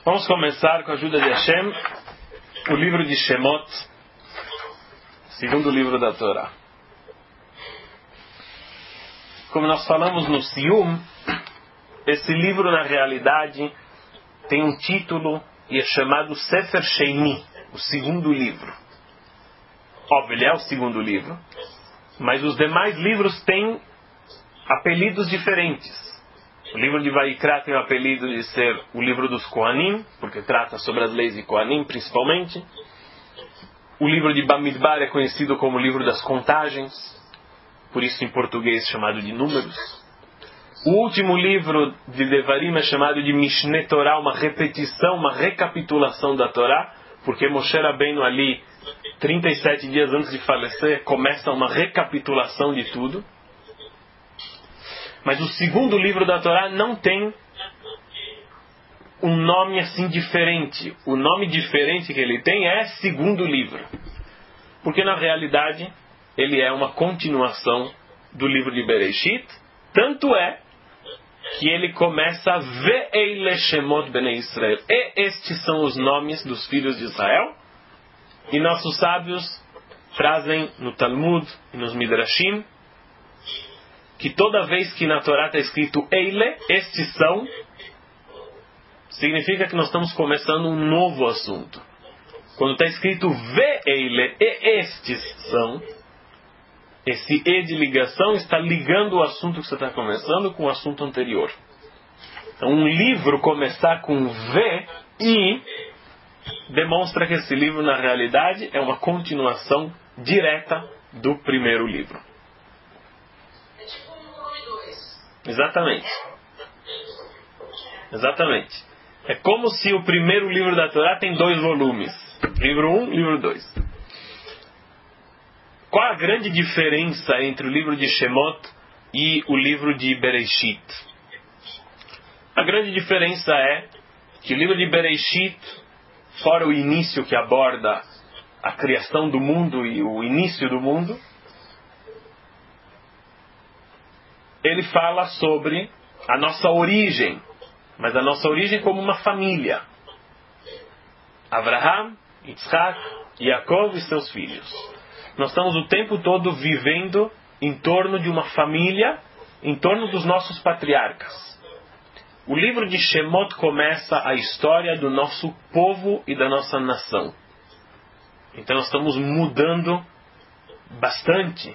Vamos começar com a ajuda de Hashem, o livro de Shemot, segundo livro da Torá. Como nós falamos no Siyum, esse livro na realidade tem um título e é chamado Sefer Sheini, o segundo livro. Óbvio, ele é o segundo livro, mas os demais livros têm apelidos diferentes. O livro de Vaikra tem o apelido de ser o livro dos Kohanim, porque trata sobre as leis de Kohanim principalmente. O livro de Bamidbar é conhecido como o livro das contagens, por isso em português chamado de números. O último livro de Devarim é chamado de Mishneh Torah, uma repetição, uma recapitulação da Torá, porque Moshe Rabbeinu ali, 37 dias antes de falecer, começa uma recapitulação de tudo. Mas o segundo livro da Torá não tem um nome assim diferente. O nome diferente que ele tem é segundo livro. Porque na realidade ele é uma continuação do livro de Bereshit. Tanto é que ele começa Ve'eile Shemot Bnei Israel. E estes são os nomes dos filhos de Israel. E nossos sábios trazem no Talmud e nos Midrashim que toda vez que na Torá está escrito Eile, estes são, significa que nós estamos começando um novo assunto. Quando está escrito Ve'eile, e estes são, esse E de ligação está ligando o assunto que você está começando com o assunto anterior. Então um livro começar com V e demonstra que esse livro na realidade é uma continuação direta do primeiro livro. Exatamente. É como se o primeiro livro da Torá tem 2 volumes. Livro 1 e livro 2. Qual a grande diferença entre o livro de Shemot e o livro de Bereshit? A grande diferença é que o livro de Bereshit, fora o início que aborda a criação do mundo e o início do mundo, ele fala sobre a nossa origem, mas a nossa origem como uma família. Abraham, Yitzhak, Yaakov e seus filhos. Nós estamos o tempo todo vivendo em torno de uma família, em torno dos nossos patriarcas. O livro de Shemot começa a história do nosso povo e da nossa nação. Então nós estamos mudando bastante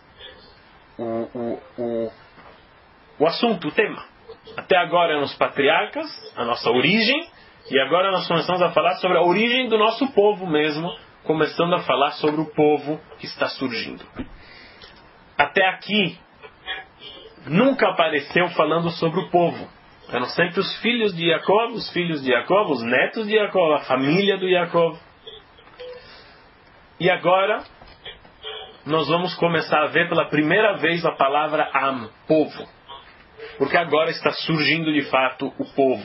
o assunto, o tema. Até agora eram os patriarcas, a nossa origem, e agora nós começamos a falar sobre a origem do nosso povo mesmo, começando a falar sobre o povo que está surgindo. Até aqui, nunca apareceu falando sobre o povo. Eram sempre os filhos de Yaakov, os netos de Yaakov, a família do Yaakov. E agora, nós vamos começar a ver pela primeira vez a palavra Am, povo. Porque agora está surgindo de fato o povo.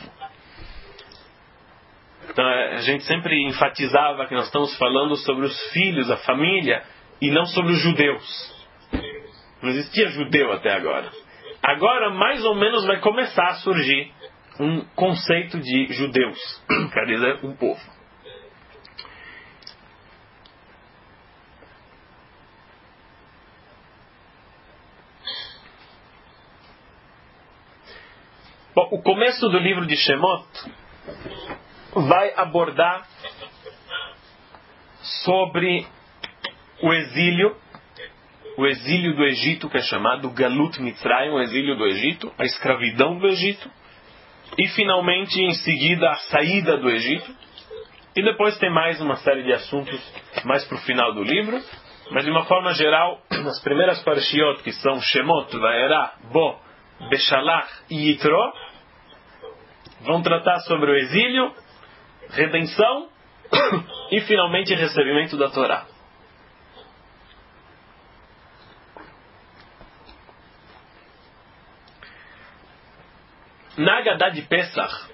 Então a gente sempre enfatizava que nós estamos falando sobre os filhos, a família, e não sobre os judeus. Não existia judeu até agora. Agora mais ou menos vai começar a surgir um conceito de judeus. Quer dizer, um povo. Bom, o começo do livro de Shemot vai abordar sobre o exílio do Egito, que é chamado Galut Mitzrayim, o exílio do Egito, a escravidão do Egito, e finalmente em seguida a saída do Egito, e depois tem mais uma série de assuntos mais para o final do livro, mas de uma forma geral, nas primeiras parshiot, que são Shemot, Vaera, Bo, Beshalach e Yitro, vão tratar sobre o exílio, redenção e finalmente recebimento da Torá. Na Haggadah de Pesach,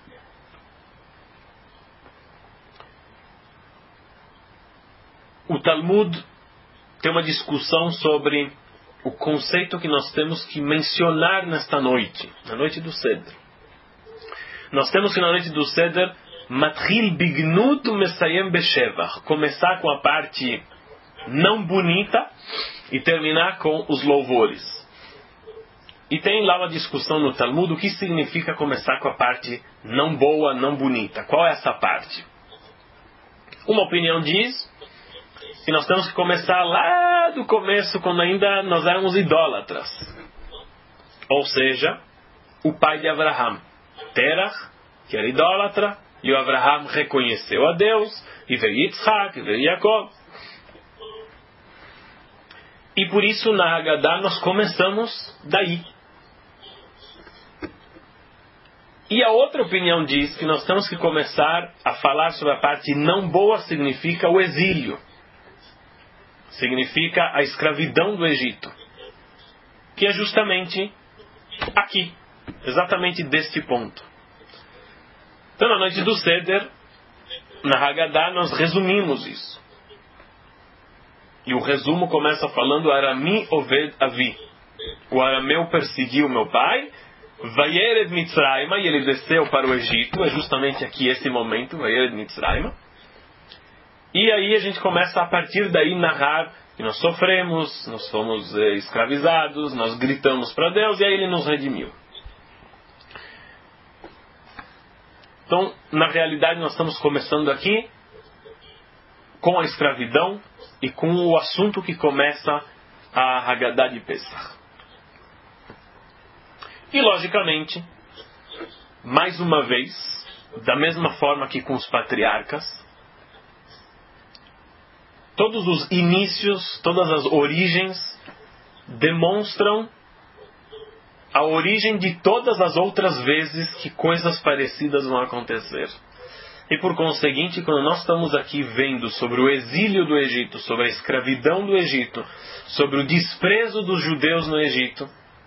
o Talmud tem uma discussão sobre o conceito que nós temos que mencionar nesta noite, na noite do Cedro. nós temos que na noite do Seder Matril Bignut Mesayem Beshevach, começar com a parte não bonita e terminar com os louvores. E tem lá uma discussão no Talmud o que significa começar com a parte não boa, não bonita. Qual é essa parte? Uma opinião diz que nós temos que começar lá do começo, quando ainda nós éramos idólatras. Ou seja, o pai de Abraham, Terach, que era idólatra, e o Abraham reconheceu a Deus, e veio Yitzhak, e veio Jacob. E por isso na Haggadah nós começamos daí. E a outra opinião diz que nós temos que começar a falar sobre a parte não boa, significa o exílio. Significa a escravidão do Egito. Que é justamente aqui. Exatamente deste ponto. Então na noite do Seder, na Haggadah, nós resumimos isso. E o resumo começa falando Arami Oved Avi. O arameu perseguiu meu pai. Vayered Mitzrayma, e ele desceu para o Egito. É justamente aqui esse momento, Vayered Mitzrayma. E aí a gente começa a partir daí narrar que nós sofremos, nós fomos escravizados, nós gritamos para Deus e aí ele nos redimiu. Então, na realidade, nós estamos começando aqui com a escravidão e com o assunto que começa a Haggadah de Pesach. E, logicamente, mais uma vez, da mesma forma que com os patriarcas, todos os inícios, todas as origens demonstram a origem de todas as outras vezes que coisas parecidas vão acontecer. E por conseguinte, quando nós estamos aqui vendo sobre o exílio do Egito, sobre a escravidão do Egito, sobre o desprezo dos judeus no Egito,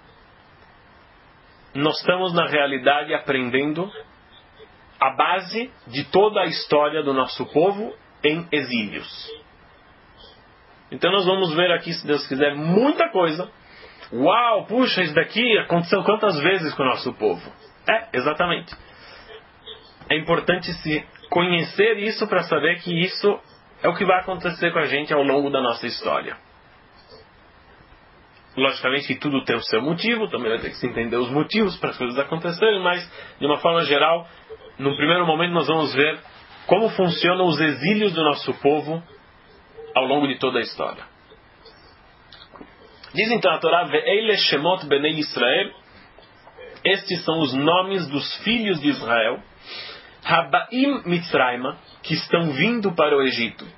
nós estamos na realidade aprendendo a base de toda a história do nosso povo em exílios. Então nós vamos ver aqui, se Deus quiser, muita coisa. Uau, puxa, isso daqui aconteceu quantas vezes com o nosso povo? Exatamente. É importante se conhecer isso para saber que isso é o que vai acontecer com a gente ao longo da nossa história. Logicamente que tudo tem o seu motivo, também vai ter que se entender os motivos para as coisas acontecerem, mas de uma forma geral, no primeiro momento nós vamos ver como funcionam os exílios do nosso povo ao longo de toda a história. Diz então a Torá, Ve'eile Shemot Benei Israel, estes são os nomes dos filhos de Israel, Habaim Mitzrayma, que estão vindo para o Egito.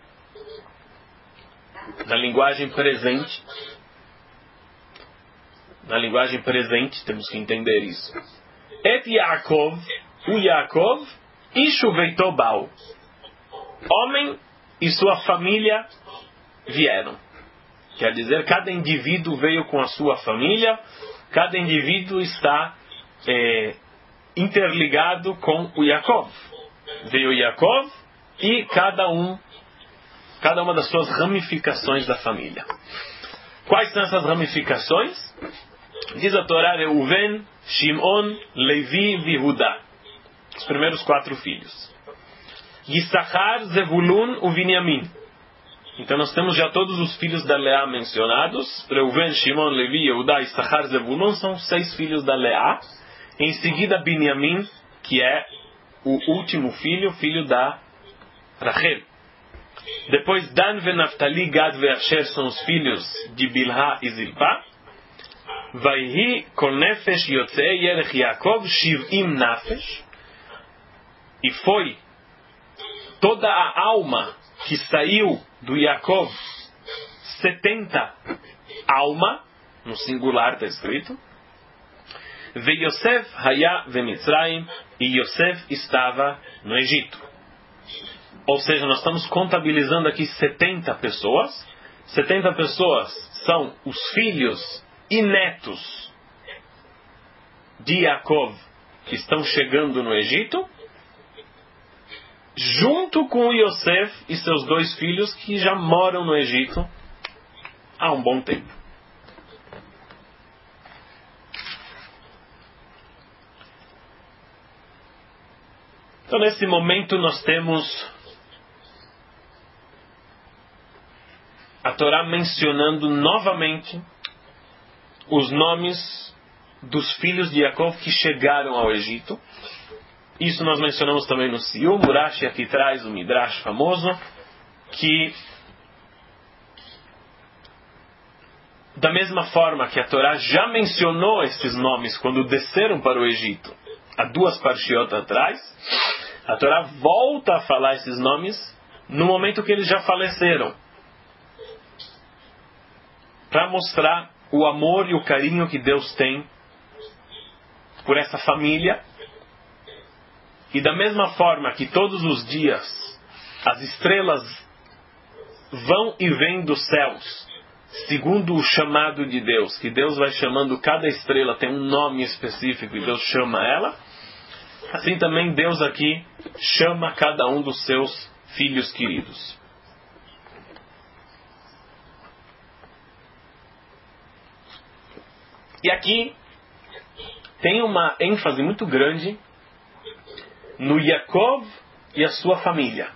Na linguagem presente, temos que entender isso. Et Yaakov, o Yaakov, Ishu Veitobal, homem e sua família vieram. Quer dizer, cada indivíduo veio com a sua família, cada indivíduo está interligado com o Yaakov. Veio Yaakov e cada uma das suas ramificações da família. Quais são essas ramificações? Diz a Torá, Reuven, Shimon, Levi e Yehuda. Os primeiros 4 filhos. Yissachar, Zevulun e Binyamin. Então nós temos já todos os filhos da Leá mencionados. Reuven, Shimon, Levi, Yehuda, Yissachar, Zevulun são 6 filhos da Leá. Em seguida Binyamin, que é o último filho da Rachel. Depois Dan, Naftali, Gad e Asher são os filhos de Bilhá e Zilpá. Vaihi kol nefesh yotzei yerech Yaakov shiv'im nafesh. E foi toda a alma que saiu do Yaakov, 70 alma, no singular está escrito. Ve Yosef haya ve Mitzrayim, e Yosef estava no Egito. Ou seja, nós estamos contabilizando aqui 70 pessoas. 70 pessoas são os filhos e netos de Yaakov que estão chegando no Egito, junto com Yosef e seus 2 filhos que já moram no Egito há um bom tempo. Então, nesse momento, nós temos a Torá mencionando novamente os nomes dos filhos de Yaakov que chegaram ao Egito. Isso nós mencionamos também no Siyum. O Rashi aqui traz o Midrash famoso, que da mesma forma que a Torá já mencionou esses nomes quando desceram para o Egito, há 2 parshiot atrás, a Torá volta a falar esses nomes no momento que eles já faleceram, para mostrar o amor e o carinho que Deus tem por essa família. E da mesma forma que todos os dias as estrelas vão e vêm dos céus, segundo o chamado de Deus, que Deus vai chamando cada estrela, tem um nome específico e Deus chama ela, assim também Deus aqui chama cada um dos seus filhos queridos. E aqui tem uma ênfase muito grande no Yaakov e a sua família.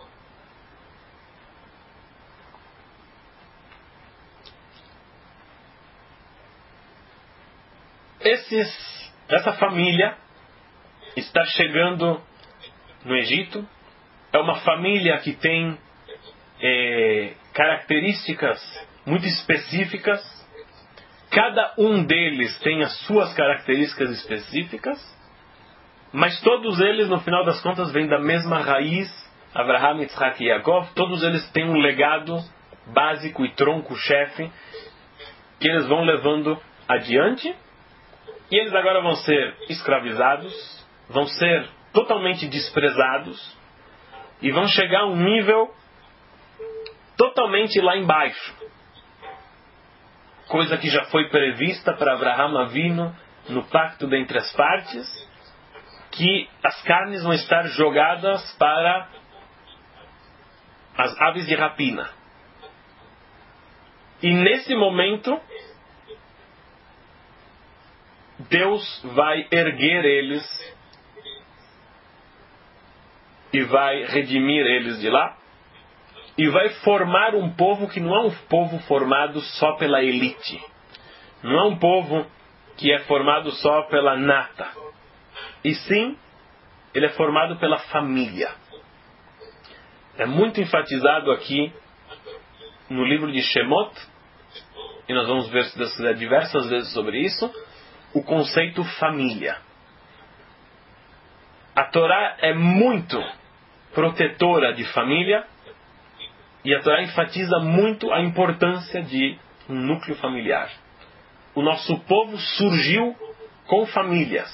Essa família está chegando no Egito. É uma família que tem características muito específicas. Cada um deles tem as suas características específicas, mas todos eles, no final das contas, vêm da mesma raiz, Abraham, Yitzhak e Yaakov. Todos eles têm um legado básico e tronco-chefe que eles vão levando adiante. E eles agora vão ser escravizados, vão ser totalmente desprezados e vão chegar a um nível totalmente lá embaixo. Coisa que já foi prevista para Abraham Avinu no pacto dentre as partes, que as carnes vão estar jogadas para as aves de rapina. E nesse momento, Deus vai erguer eles e vai redimir eles de lá e vai formar um povo que não é um povo formado só pela elite, não é um povo que é formado só pela nata, e sim, ele é formado pela família. É muito enfatizado aqui no livro de Shemot, e nós vamos ver diversas vezes sobre isso, o conceito família. A Torá é muito protetora de família e a Torá enfatiza muito a importância de um núcleo familiar. O nosso povo surgiu com famílias.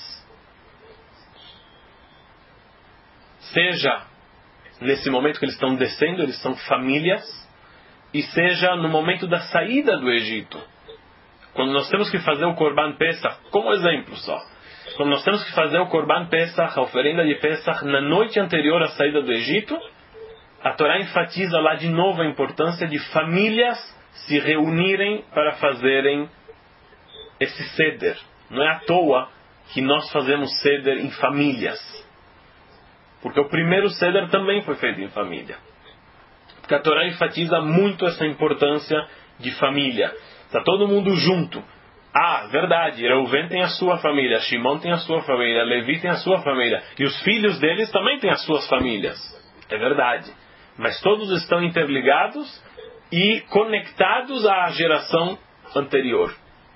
Seja nesse momento que eles estão descendo, eles são famílias, e seja no momento da saída do Egito. Quando nós temos que fazer o Korban Pesach, como exemplo só, quando nós temos que fazer o Korban Pesach, a oferenda de Pesach, na noite anterior à saída do Egito, a Torá enfatiza lá de novo a importância de famílias se reunirem para fazerem esse Seder. Não é à toa que nós fazemos Seder em famílias. Porque o primeiro Seder também foi feito em família. Porque a Torá enfatiza muito essa importância de família. Está todo mundo junto. Ah, verdade, Reuven tem a sua família, Shimon tem a sua família, Levi tem a sua família. E os filhos deles também têm as suas famílias. É verdade. Mas todos estão interligados e conectados à geração anterior.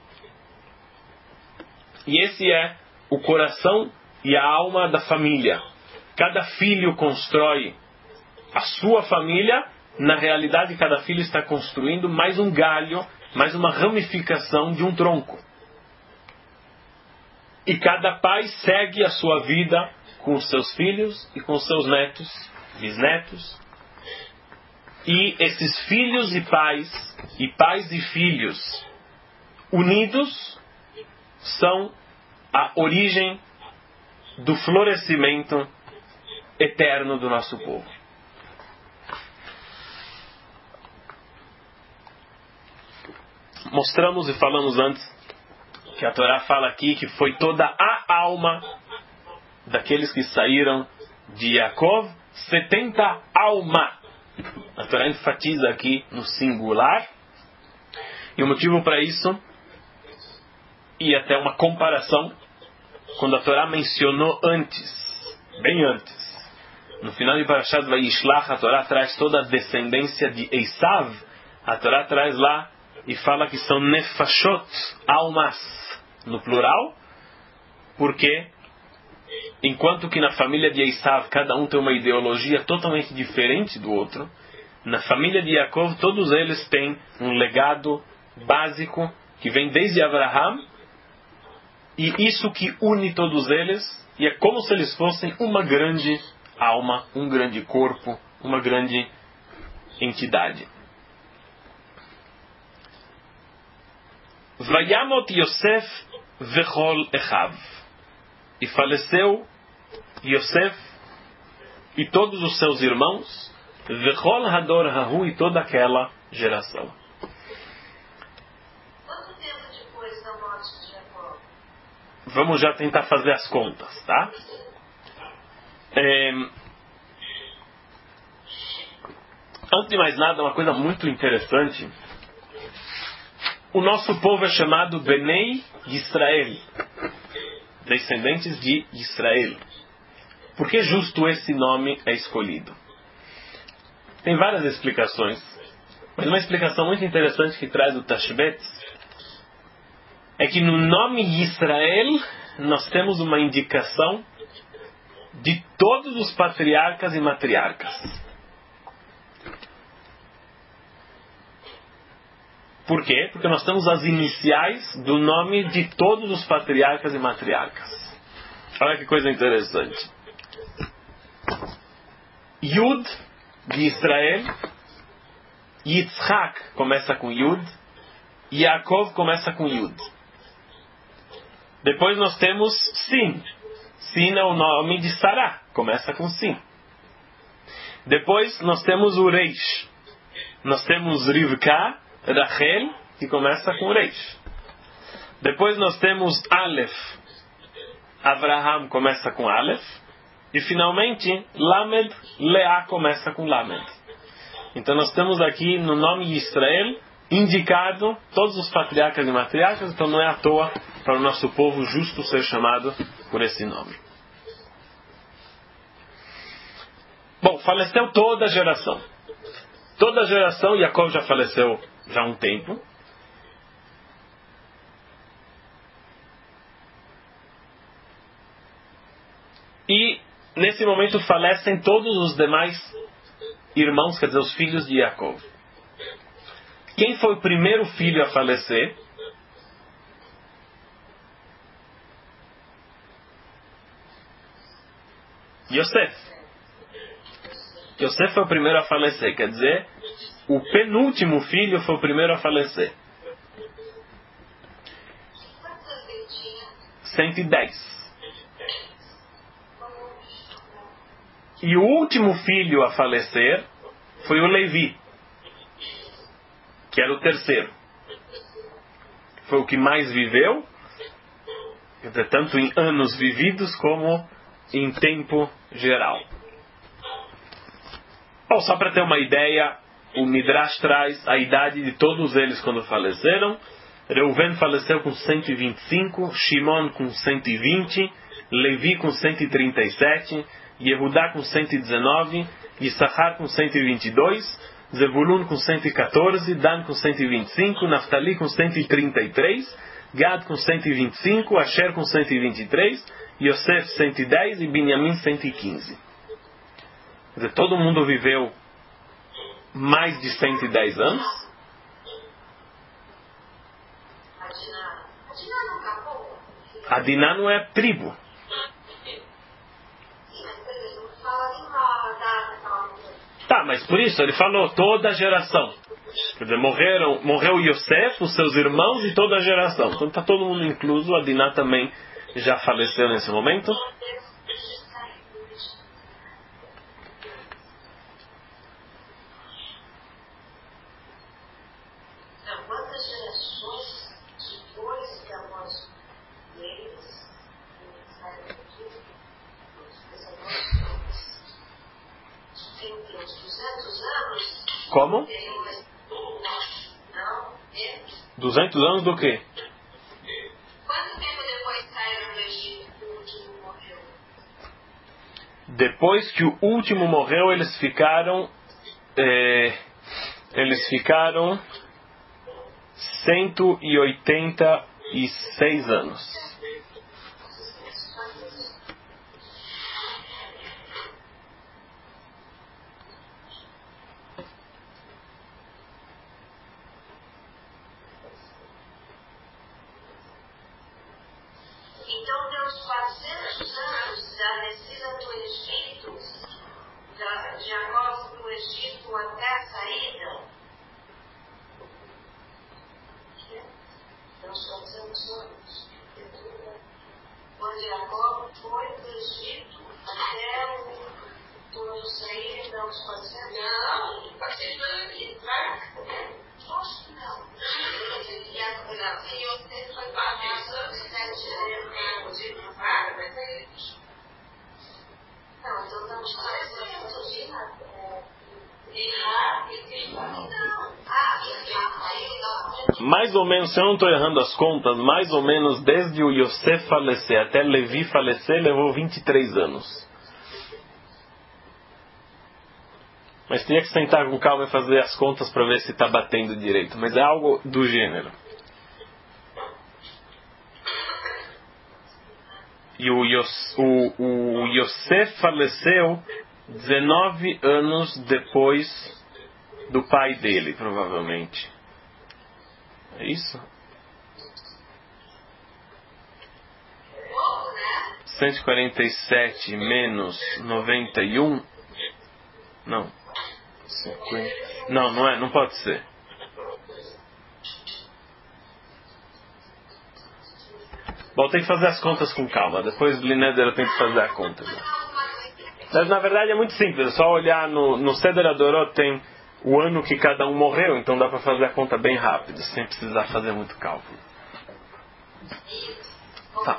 E esse é o coração e a alma da família. Cada filho constrói a sua família. Na realidade, cada filho está construindo mais um galho, mais uma ramificação de um tronco. E cada pai segue a sua vida com os seus filhos e com os seus netos, bisnetos. E esses filhos e pais e filhos unidos são a origem do florescimento eterno do nosso povo. Mostramos e falamos antes que a Torá fala aqui que foi toda a alma daqueles que saíram de Yaakov, 70 alma. A Torá enfatiza aqui no singular. E o motivo para isso, e até uma comparação, quando a Torá mencionou antes, bem antes, no final de Parashat Vayishlach, a Torá traz toda a descendência de Esav. A Torá traz lá e fala que são nefashot, almas, no plural, porque enquanto que na família de Esav cada um tem uma ideologia totalmente diferente do outro, na família de Yaakov todos eles têm um legado básico que vem desde Abraham, e isso que une todos eles, e é como se eles fossem uma grande alma, um grande corpo, uma grande entidade. Vayamot Yosef vechol echav. E faleceu Yosef e todos os seus irmãos, vechol hador hahu, e toda aquela geração. Quanto tempo depois da morte de Jacó? Vamos já tentar fazer as contas, tá? Antes de mais nada, uma coisa muito interessante. O nosso povo é chamado Benei Israel, descendentes de Israel. Por que justo esse nome é escolhido? Tem várias explicações, mas uma explicação muito interessante que traz o Tashbetz é que no nome Israel nós temos uma indicação de todos os patriarcas e matriarcas. Por quê? Porque nós temos as iniciais do nome de todos os patriarcas e matriarcas. Olha que coisa interessante. Yud, de Israel. Yitzhak começa com Yud. Yaakov começa com Yud. Depois nós temos Sin. Sin é o nome de Sará. Começa com Sin. Depois nós temos o Reish. Nós temos Rivka, Rachel, que começa com Reish. Depois nós temos Aleph. Abraham começa com Aleph. E finalmente, Lamed, Leá começa com Lamed. Então nós temos aqui no nome de Israel indicado todos os patriarcas e matriarcas. Então não é à toa para o nosso povo justo ser chamado por esse nome. Bom, faleceu toda a geração. Toda a geração, Yaakov já faleceu já há um tempo. E nesse momento falecem todos os demais irmãos, quer dizer, os filhos de Yaakov. Quem foi o primeiro filho a falecer? Yosef. Yosef foi o primeiro a falecer, quer dizer, o penúltimo filho foi o primeiro a falecer. Quantos anos ele tinha? 110. E o último filho a falecer foi o Levi, que era o terceiro. Foi o que mais viveu, tanto em anos vividos como em tempo geral. Bom, só para ter uma ideia, o Midrash traz a idade de todos eles quando faleceram. Reuven faleceu com 125, Shimon com 120, Levi com 137, Yehudá com 119, Issachar com 122, Zebulun com 114, Dan com 125, Naftali com 133, Gad com 125, Asher com 123, Yosef 110 e Binyamin 115. Quer dizer, todo mundo viveu mais de 110 anos. A Diná não é tribo. Tá, mas por isso ele falou toda a geração. Quer dizer, morreu Yosef, os seus irmãos e toda a geração. Então está todo mundo incluso. A Diná também já faleceu nesse momento. tem uns 200 anos. Como? Não, 200 anos do quê? Quanto tempo depois saíram do Egito que o último morreu? Depois que o último morreu, eles ficaram 186 anos. Então deu uns 400 anos da descida do Egito, de Jacó para o Egito até a saída. Deu uns 400 anos. Quando Jacó foi para o Egito até o touro sair, deu uns 400 anos. Não, 400 anos aqui, claro. Acho que não. Não, se você foi para não, então estamos 300 de Mais ou menos, se eu não estou errando as contas, mais ou menos desde o Yosef falecer até Levi falecer, levou 23 anos. Mas teria que sentar com calma e fazer as contas para ver se está batendo direito. Mas é algo do gênero. E o Yosef faleceu 19 anos depois do pai dele, provavelmente. É isso? 147 menos 91? Não. 50. Não é, não pode ser. Bom, tem que fazer as contas com calma. Depois do Lineder eu tenho que fazer a conta. Mas na verdade é muito simples. É só olhar no Seder Adorot, tem o ano que cada um morreu. Então dá para fazer a conta bem rápido, sem precisar fazer muito cálculo. Tá.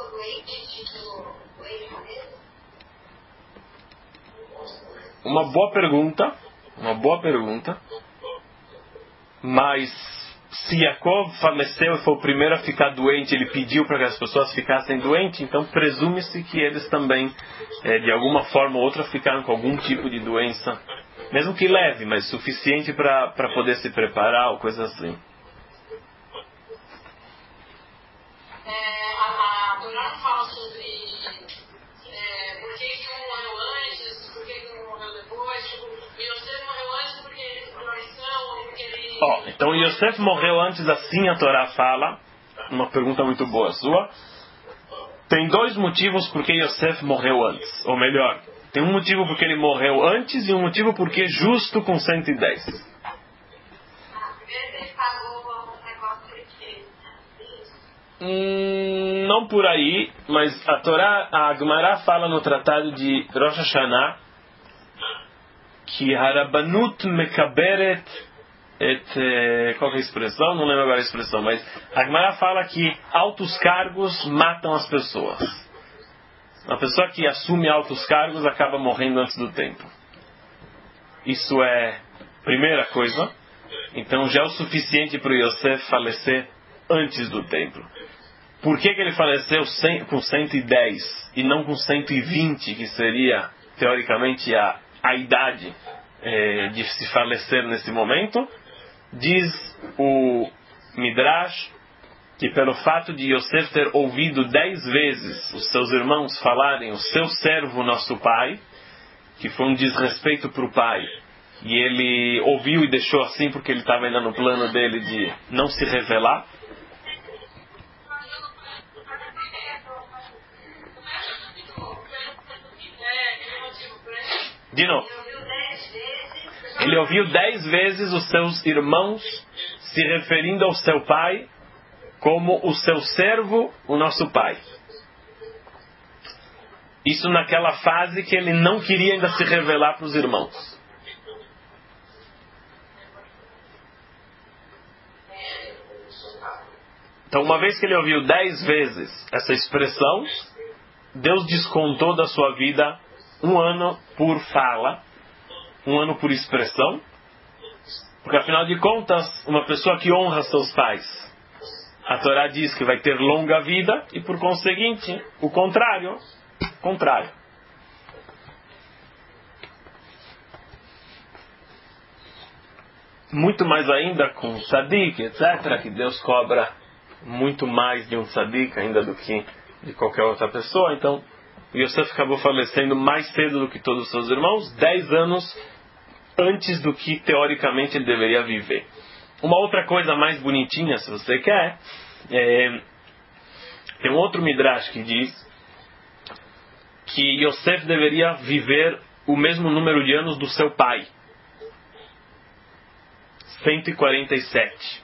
Uma boa pergunta. Mas se Yaakov faleceu e foi o primeiro a ficar doente, ele pediu para que as pessoas ficassem doentes, então presume-se que eles também, de alguma forma ou outra, ficaram com algum tipo de doença, mesmo que leve, mas suficiente para poder se preparar ou coisa assim. A Torá fala sobre por que um morreu antes, por que um morreu depois. Yosef morreu antes porque ele foi oração, ou porque ele... Então Yosef morreu antes, assim a Torá fala. Uma pergunta muito boa sua. Tem dois motivos por que Yosef morreu antes. Ou melhor, tem um motivo porque ele morreu antes e um motivo porque justo com 110. Primeiro ele pagou o negócio que ele fez, né? Não por aí, mas a Torá, a Gemara fala no tratado de Rosh Hashanah que Harabanut mekaberet qual que é a expressão? Não lembro agora a expressão, mas a Gemara fala que altos cargos matam as pessoas. Uma pessoa que assume altos cargos acaba morrendo antes do tempo. Isso é a primeira coisa. Então já é o suficiente para o Yosef falecer antes do tempo. Por que ele faleceu com 110 e não com 120, que seria teoricamente a idade de se falecer nesse momento? Diz o Midrash que pelo fato de Yosef ter ouvido 10 vezes os seus irmãos falarem o seu servo nosso pai, que foi um desrespeito para o pai, e ele ouviu e deixou assim porque ele estava ainda no plano dele de não se revelar. De novo. Ele ouviu 10 vezes os seus irmãos se referindo ao seu pai como o seu servo, o nosso pai. Isso naquela fase que ele não queria ainda se revelar para os irmãos. Então, uma vez que ele ouviu 10 vezes essa expressão, Deus descontou da sua vida 1 ano por fala. um ano por expressão, porque afinal de contas, uma pessoa que honra seus pais, a Torá diz que vai ter longa vida, e por conseguinte, o contrário. Muito mais ainda com tzadik, etc., que Deus cobra muito mais de um tzadik ainda do que de qualquer outra pessoa. Então, Yosef acabou falecendo mais cedo do que todos os seus irmãos, 10 anos antes do que teoricamente ele deveria viver. Uma outra coisa mais bonitinha, se você quer, tem um outro midrash que diz que Yosef deveria viver o mesmo número de anos do seu pai, 147.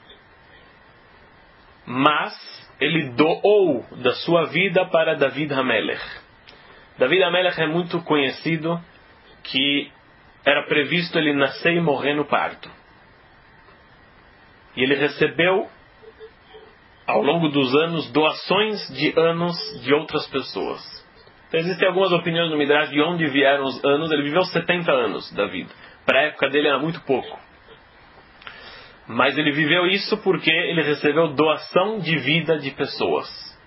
Mas ele doou da sua vida para David HaMelech. David HaMelech é muito conhecido que era previsto ele nascer e morrer no parto. E ele recebeu, ao longo dos anos, doações de anos de outras pessoas. Então existem algumas opiniões no Midrash de onde vieram os anos. Ele viveu 70 anos da vida. Para a época dele era muito pouco. Mas ele viveu isso porque ele recebeu doação de vida de pessoas.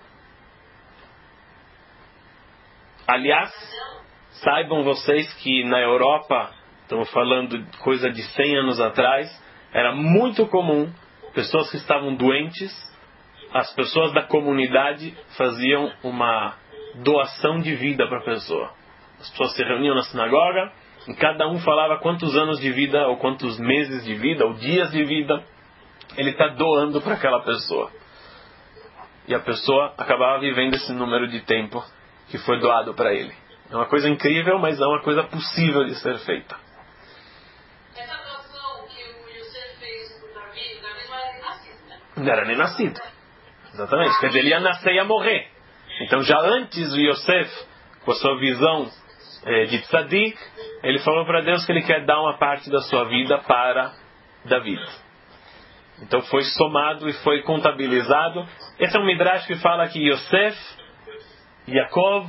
Aliás, saibam vocês que na Europa, estamos falando de coisa de 100 anos atrás, era muito comum, pessoas que estavam doentes, as pessoas da comunidade faziam uma doação de vida para a pessoa. As pessoas se reuniam na sinagoga, e cada um falava quantos anos de vida, ou quantos meses de vida, ou dias de vida, ele está doando para aquela pessoa. E a pessoa acabava vivendo esse número de tempo que foi doado para ele. É uma coisa incrível, mas é uma coisa possível de ser feita. Essa doação que o Yosef fez para o Davi não era nem nascido, né? Não era nem nascido. Exatamente. Quer dizer, ele ia nascer e ia morrer. Então já antes o Yosef, com a sua visão de tzadik, ele falou para Deus que ele quer dar uma parte da sua vida para David. Então foi somado e foi contabilizado. Esse é um midrash que fala que Yosef, Yaakov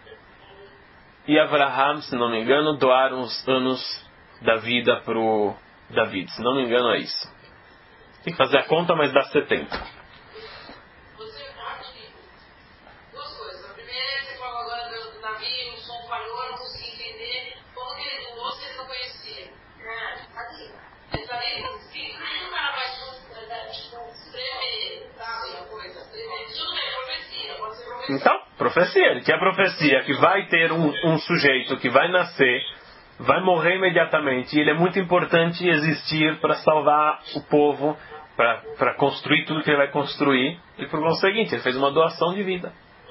e Abraham, se não me engano, doaram os anos da vida para o David. Se não me engano é isso. Tem que fazer a conta, mas dá 70. Você acha que duas coisas. A primeira é que você falou agora do Davi, o som falhou, eu não consegui entender como que ele doou se ele não conhecia. Ele sabia que existia, o cara vai escrever, sabe, a coisa. Tudo bem, profecia, pode ser profecia. Então, profecia. Ele tinha profecia que vai ter um sujeito que vai nascer, vai morrer imediatamente, e ele é muito importante existir para salvar o povo, para construir tudo que ele vai construir, e por conseguinte, ele fez uma doação de vida.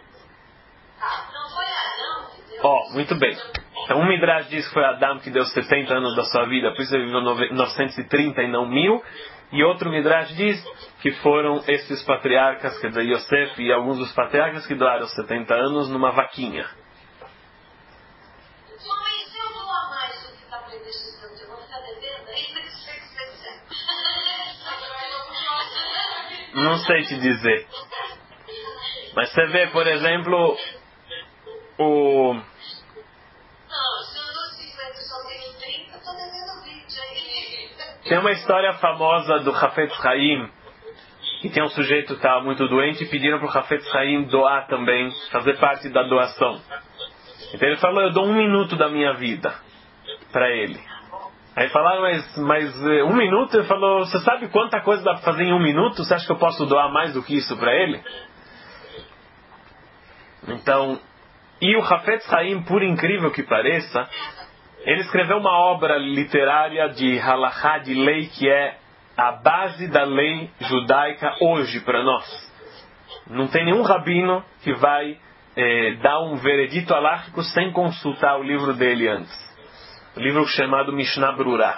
Não foi Adão que deu? Muito bem. Então, um Midrash diz que foi Adão que deu 70 anos da sua vida, por isso ele viveu 930 e não 1000. E outro Midrash diz que foram esses patriarcas, quer dizer, Yosef e alguns dos patriarcas que doaram 70 anos numa vaquinha. Mas se eu doar mais do que está previsto, eu vou ficar devendo? Não sei te dizer. Mas você vê, por exemplo, Não, se eu dou 50 e só tenho 30, eu estou devendo 20 aí. tem uma história famosa do Hafetz Haim, que tem um sujeito que estava muito doente e pediram para o Hafetz Haim doar também, fazer parte da doação. Então ele falou, eu dou 1 minuto da minha vida para ele. Aí falaram, mas 1 minuto? Ele falou, você sabe quanta coisa dá para fazer em 1 minuto? Você acha que eu posso doar mais do que isso para ele? Então, e o Hafetz Haim, por incrível que pareça, ele escreveu uma obra literária de halachá, de lei, que é a base da lei judaica hoje para nós. Não tem nenhum rabino que vai dar um veredito halakhico sem consultar o livro dele antes. O livro chamado Mishnah Brurah.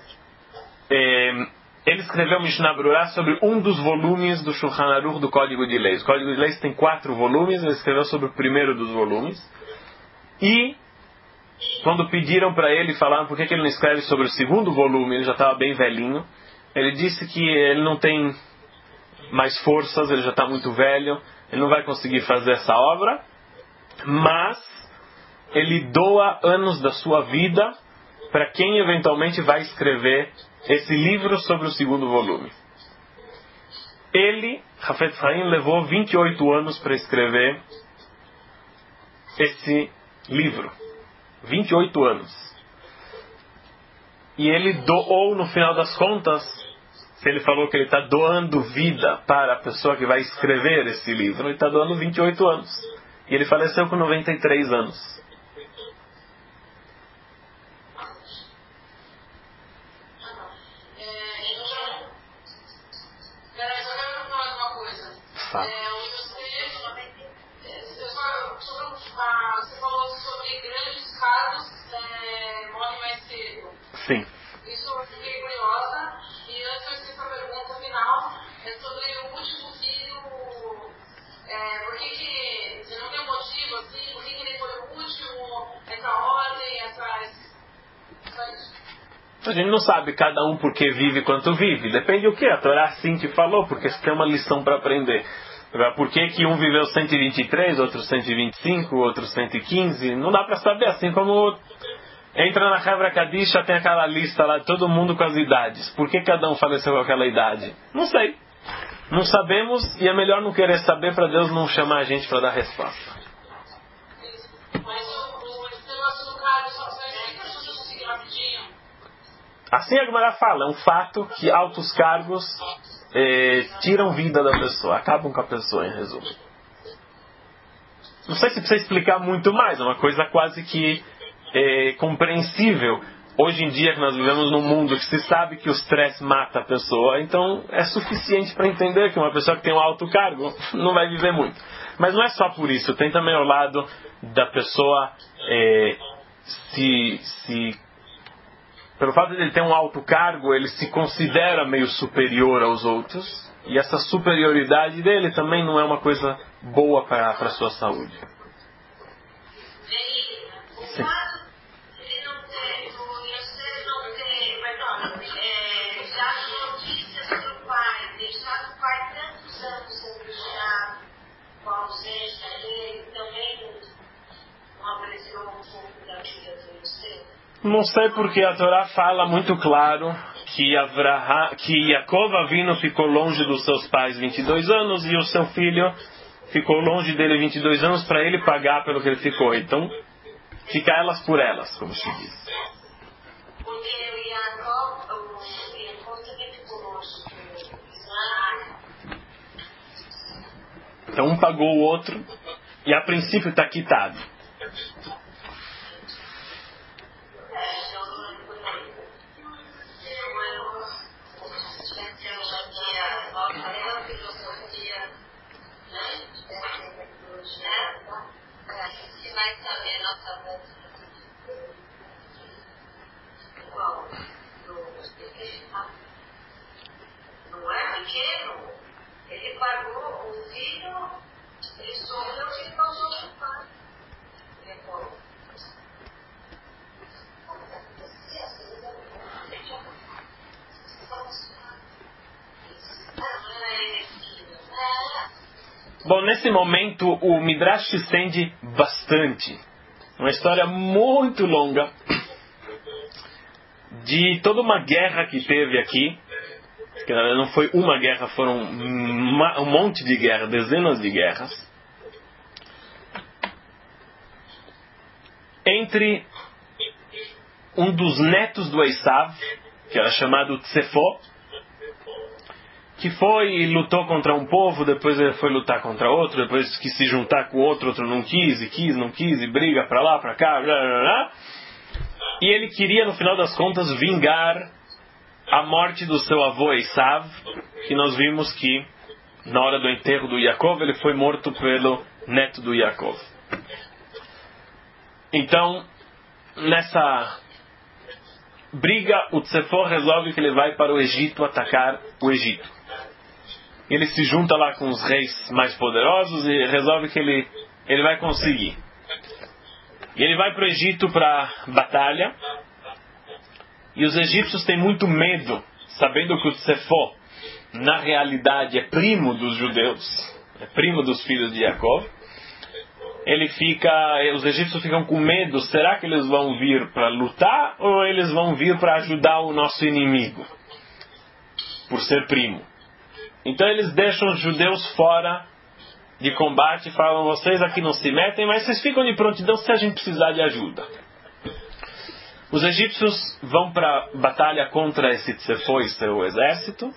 Ele escreveu Mishnah Brurah sobre um dos volumes do Shulchan Aruch do Código de Leis. O Código de Leis tem 4 volumes, ele escreveu sobre o primeiro dos volumes. E quando pediram para ele, falaram por que ele não escreve sobre o segundo volume, ele já estava bem velhinho. Ele disse que ele não tem mais forças, ele já está muito velho, ele não vai conseguir fazer essa obra, mas ele doa anos da sua vida para quem eventualmente vai escrever esse livro sobre o segundo volume. Ele, Hafetz Haim, levou 28 anos para escrever esse livro. 28 anos. E ele doou, no final das contas, se ele falou que ele está doando vida para a pessoa que vai escrever esse livro, ele está doando 28 anos. E ele faleceu com 93 anos. Você falou sobre grandes cargos morrem mais cedo. Sim. Isso eu fiquei curiosa. E antes eu esqueci a pergunta final. É sobre o último filho. Por que você não tem um motivo assim? Por que ele foi o último? Essa ordem, A gente não sabe cada um por que vive quanto vive. Depende do que. A Torá sim que falou, porque isso tem uma lição para aprender. Por que um viveu 123, outro 125, outro 115? Não dá para saber. Assim como entra na Hebra Kadisha, tem aquela lista lá, todo mundo com as idades. Por que cada um faleceu com aquela idade? Não sei. Não sabemos e é melhor não querer saber para Deus não chamar a gente para dar resposta. Mas esse negócio do cargo só explica se eu conseguir rapidinho. Assim a Gemara fala, é um fato que altos cargos tiram vida da pessoa, acabam com a pessoa, em resumo. Não sei se precisa explicar muito mais, é uma coisa quase que compreensível. Hoje em dia que nós vivemos num mundo que se sabe que o estresse mata a pessoa, então é suficiente para entender que uma pessoa que tem um alto cargo não vai viver muito. Mas não é só por isso, tem também o lado da pessoa pelo fato de ele ter um alto cargo, ele se considera meio superior aos outros. E essa superioridade dele também não é uma coisa boa para a sua saúde. Sim. O fato de ele não ter, o Yosef não ter, já as notícias do pai, deixar o pai tantos anos angustiado com a ausência dele, também não apreciou um pouco da vida do Yosef. Não sei porque a Torá fala muito claro que Yaakov Avinu ficou longe dos seus pais 22 anos e o seu filho ficou longe dele 22 anos para ele pagar pelo que ele ficou. Então, fica elas por elas, como se diz. Porque o Yaakov também ficou longe do Isaac. Então, um pagou o outro e a princípio está quitado. Vai saber nossa voz. Igual não é pequeno, ele pagou o filho, ele sofreu o que causou o pai. Bom, nesse momento o Midrash se estende bastante. Uma história muito longa de toda uma guerra que teve aqui. Que não foi uma guerra, foram um monte de guerras, dezenas de guerras. Entre um dos netos do Esav, que era chamado Tsefó, que foi e lutou contra um povo, depois ele foi lutar contra outro, depois quis se juntar com outro não quis, não quis, e briga pra lá, pra cá, blá, blá, blá. E ele queria, no final das contas, vingar a morte do seu avô Esav, que nós vimos que, na hora do enterro do Yaakov, ele foi morto pelo neto do Yaakov. Então, nessa briga, o Tsefó resolve que ele vai para o Egito atacar o Egito. Ele se junta lá com os reis mais poderosos e resolve que ele vai conseguir. E ele vai para o Egito para batalha. E os egípcios têm muito medo, sabendo que o Tsefó, na realidade, é primo dos judeus, é primo dos filhos de Yaakov. Os egípcios ficam com medo, será que eles vão vir para lutar ou então eles vão vir para ajudar o nosso inimigo, por ser primo. Então eles deixam os judeus fora de combate e falam: vocês aqui não se metem, mas vocês ficam de prontidão se a gente precisar de ajuda. Os egípcios vão para a batalha contra esse Tsefo e seu exército,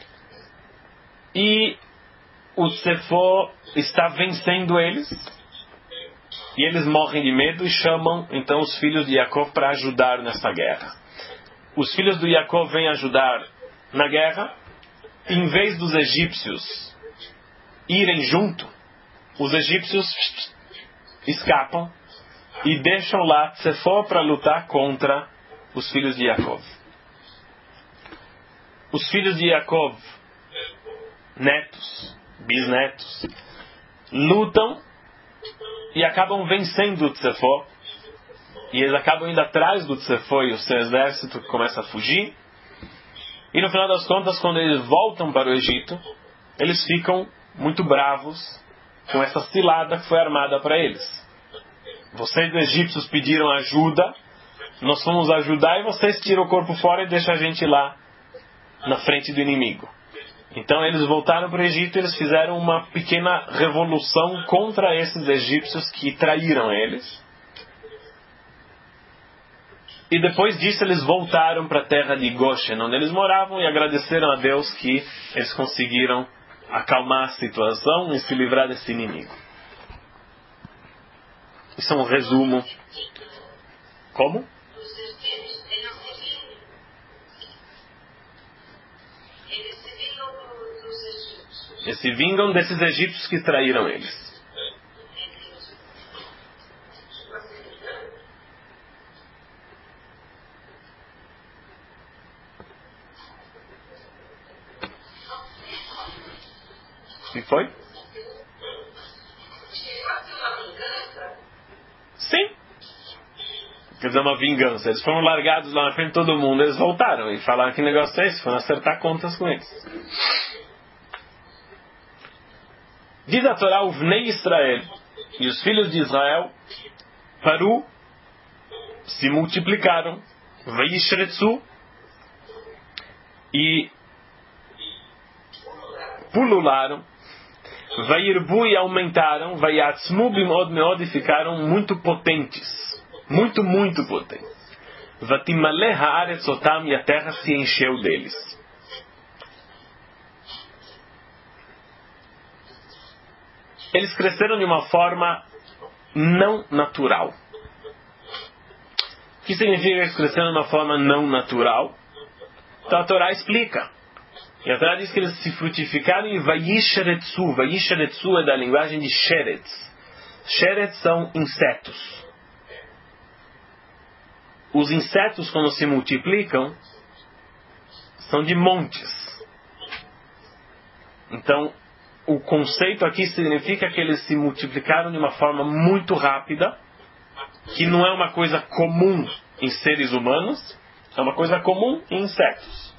e o Tsefo está vencendo eles, e eles morrem de medo e chamam então os filhos de Jacó para ajudar nessa guerra. Os filhos de Jacó vêm ajudar na guerra, e em vez dos egípcios irem junto, os egípcios escapam e deixam lá Tsefo para lutar contra os filhos de Jacó. Os filhos de Jacó, netos, bisnetos, lutam e acabam vencendo o Tsefo, e eles acabam indo atrás do Tsefo e o seu exército começa a fugir, e no final das contas, quando eles voltam para o Egito, eles ficam muito bravos com essa cilada que foi armada para eles. Vocês egípcios pediram ajuda, nós fomos ajudar, e vocês tiram o corpo fora e deixam a gente lá na frente do inimigo. Então eles voltaram para o Egito e eles fizeram uma pequena revolução contra esses egípcios que traíram eles. E depois disso eles voltaram para a terra de Goshen, onde eles moravam, e agradeceram a Deus que eles conseguiram acalmar a situação e se livrar desse inimigo. Isso é um resumo. Como? Eles se vingam desses egípcios que traíram eles. E foi? Sim. Quer dizer, uma vingança. Eles foram largados lá na frente de todo mundo. Eles voltaram e falaram: que negócio é esse? Foram acertar contas com eles. Diz a Torá: Uvnei Israel, e os filhos de Israel, paru, se multiplicaram, vaishretsu, e pulularam, vairbu, e aumentaram, vayatzmu bimod meod, e ficaram muito potentes, muito, muito potentes. Vatimale haaretz otam, e a terra se encheu deles. Eles cresceram de uma forma não natural. O que significa que eles cresceram de uma forma não natural? Então a Torá explica. E a Torá diz que eles se frutificaram em Vayisheretsu. Vayisheretsu é da linguagem de Sheretz. Sheretz são insetos. Os insetos, quando se multiplicam, são de montes. Então, o conceito aqui significa que eles se multiplicaram de uma forma muito rápida, que não é uma coisa comum em seres humanos, é uma coisa comum em insetos.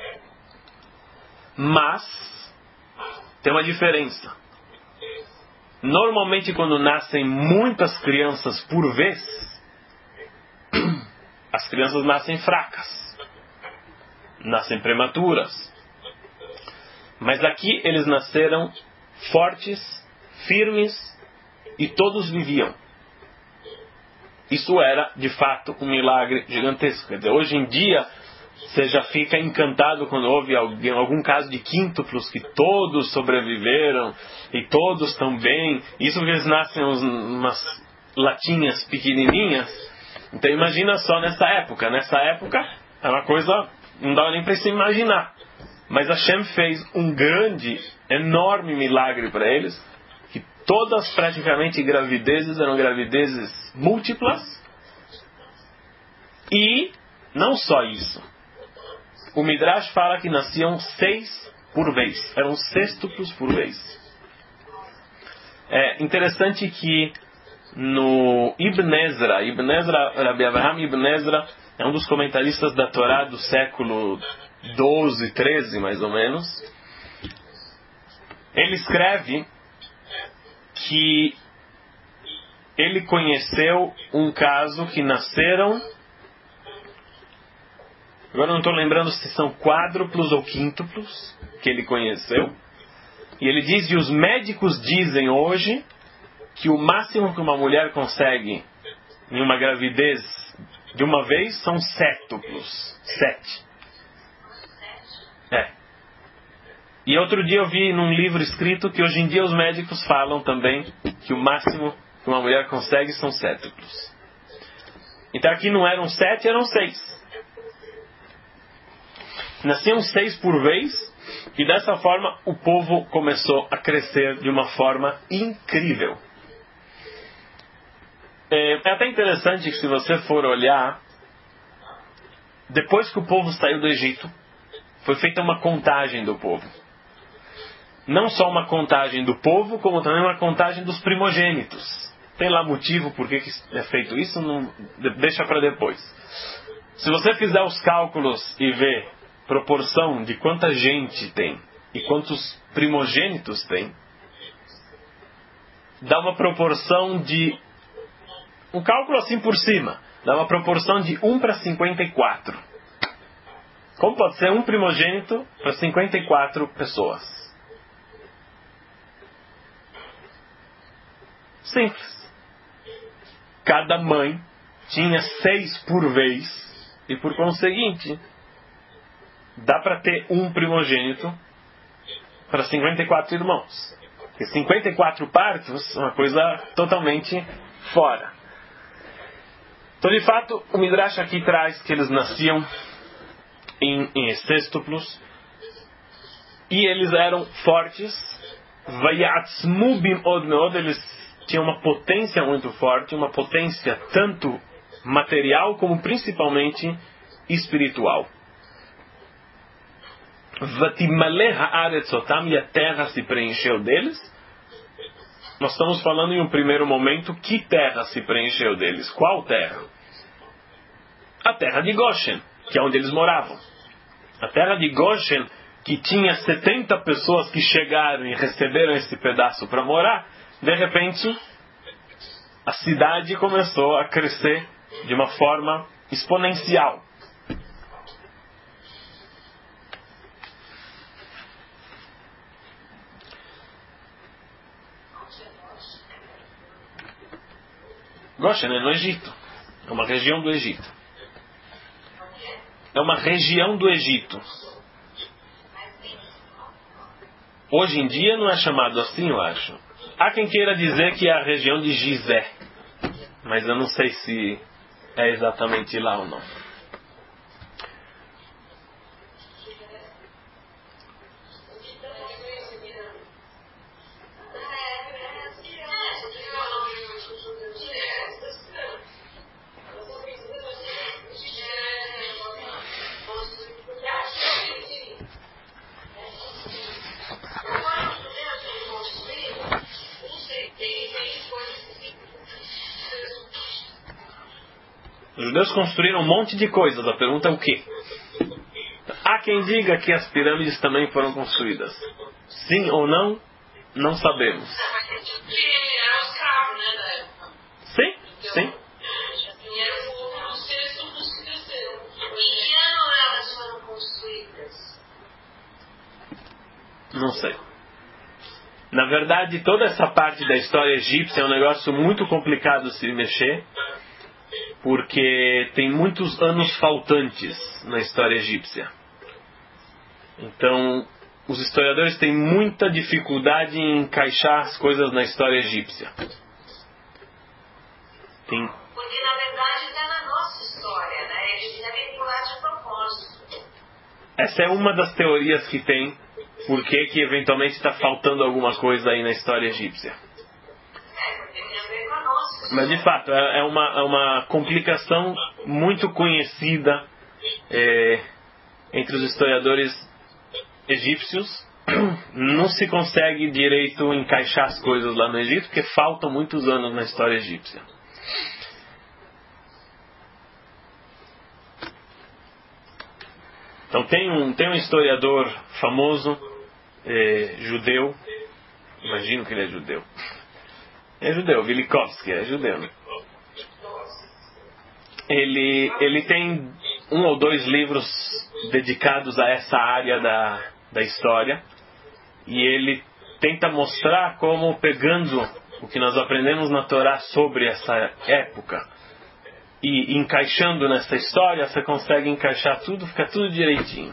Mas tem uma diferença. Normalmente, quando nascem muitas crianças por vez, as crianças nascem fracas, nascem prematuras. Mas aqui eles nasceram fortes, firmes, e todos viviam. Isso era, de fato, um milagre gigantesco. Quer dizer, hoje em dia, você já fica encantado quando houve algum caso de quíntuplos que todos sobreviveram e todos estão bem. Isso porque eles nascem umas latinhas pequenininhas. Então imagina só nessa época. Nessa época, é uma coisa, não dava nem para se imaginar. Mas Hashem fez um grande, enorme milagre para eles, que todas praticamente gravidezes eram gravidezes múltiplas. E não só isso. O Midrash fala que nasciam 6 por vez. Eram sextuplos por vez. É interessante que no Ibn Ezra, Rabbi Avraham Ibn Ezra é um dos comentaristas da Torá do século 12, 13 mais ou menos. Ele escreve que ele conheceu um caso que nasceram Agora não estou lembrando se são quádruplos ou quíntuplos que ele conheceu. E ele diz, e os médicos dizem hoje, que o máximo que uma mulher consegue em uma gravidez de uma vez são sétuplos. 7. E outro dia eu vi num livro escrito que hoje em dia os médicos falam também que o máximo que uma mulher consegue são sétuplos. Então aqui não eram 7, eram 6. Nasciam 6 por vez, e dessa forma o povo começou a crescer de uma forma incrível. É até interessante que, se você for olhar, depois que o povo saiu do Egito, foi feita uma contagem do povo. Não só uma contagem do povo, como também uma contagem dos primogênitos. Tem lá motivo por que é feito isso? Não, deixa para depois. Se você fizer os cálculos e ver proporção de quanta gente tem e quantos primogênitos tem, dá uma proporção de... Um cálculo assim por cima, dá uma proporção de 1 para 54. Como pode ser um primogênito para 54 pessoas? Simples. Cada mãe tinha 6 por vez, e por conseguinte, dá para ter um primogênito para 54 irmãos. E 54 partos é uma coisa totalmente fora. Então, de fato, o Midrash aqui traz que eles nasciam em sextuplos, e eles eram fortes. Vayatzmu bimod meod, eles tinham uma potência muito forte, uma potência tanto material como principalmente espiritual. Vatimale haaretz otam, e a terra se preencheu deles. Nós estamos falando em um primeiro momento, que terra se preencheu deles? Qual terra? A terra de Goshen, que é onde eles moravam. A terra de Goshen, que tinha 70 pessoas que chegaram e receberam esse pedaço para morar, de repente a cidade começou a crescer de uma forma exponencial. Goshen é no Egito. É uma região do Egito. É uma região do Egito. Hoje em dia não é chamado assim, eu acho. Há quem queira dizer que é a região de Gizé, mas eu não sei se é exatamente lá ou não. Os judeus construíram um monte de coisas. A pergunta é o quê? Há quem diga que as pirâmides também foram construídas. Sim ou não? Não sabemos. Sim, sim. Não sei. Na verdade, toda essa parte da história egípcia é um negócio muito complicado de se mexer, porque tem muitos anos faltantes na história egípcia. Então, os historiadores têm muita dificuldade em encaixar as coisas na história egípcia. Porque, na verdade, está na nossa história, né? Eles devem pular de propósito. Essa é uma das teorias que tem, porque que eventualmente está faltando alguma coisa aí na história egípcia. Porque tem a ver com a nossa história. Mas, de fato, é uma complicação muito conhecida entre os historiadores egípcios. Não se consegue direito encaixar as coisas lá no Egito, porque faltam muitos anos na história egípcia. Então tem um historiador famoso, judeu, imagino que ele é judeu. É judeu, Velikovsky, é judeu. Né? Ele tem um ou dois livros dedicados a essa área da história. E ele tenta mostrar como, pegando o que nós aprendemos na Torá sobre essa época e encaixando nessa história, você consegue encaixar tudo, fica tudo direitinho.